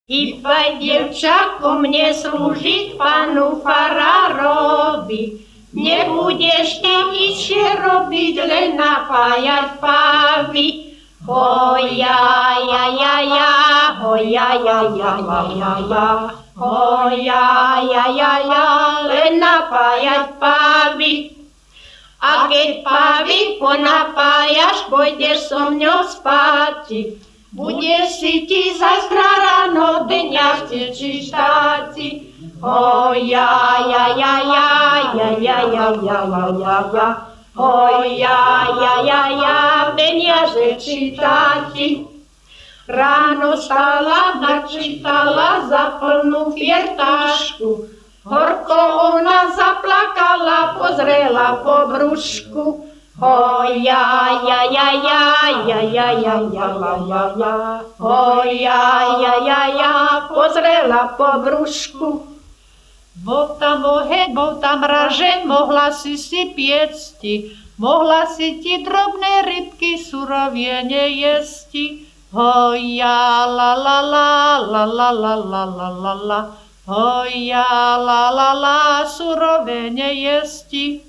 Iba dievčako mne slúžiť panu farárovi. Nebudeš ty nič robiť, len napájať pávy. Hoja, ja, ja, ja, hoja, ja, ja, ja, ja, ja. Hoja, ja, ja, ja, len napájať pávy. A keď pávy ponapájaš, pôjdeš so mňou spáti. Bude si ti zas na ráno dňa vtečiť štáci. Hoja, ja, ja, ja, ja, ja, ja, ja, ja, ja, ja. Hoja, ja, ja, ja, peniaze čítáti. Ráno stala, načítala za plnú fiertášku. Horko ona zaplakala, pozrela po brúšku. Hoja, ja, ja, ja, ja, ja, ja, ja, ja, ja, ja. Hoja, ja, ja, ja, pozrela po brúšku. Bol tam oheň, bol tam ražeň, mohla si piecti, mohla si ti drobné rybky surovie nejesti. Hoja, la, la, la, la, la, la, la, la, la, la. Hoja, la, la, la, surové nejesti.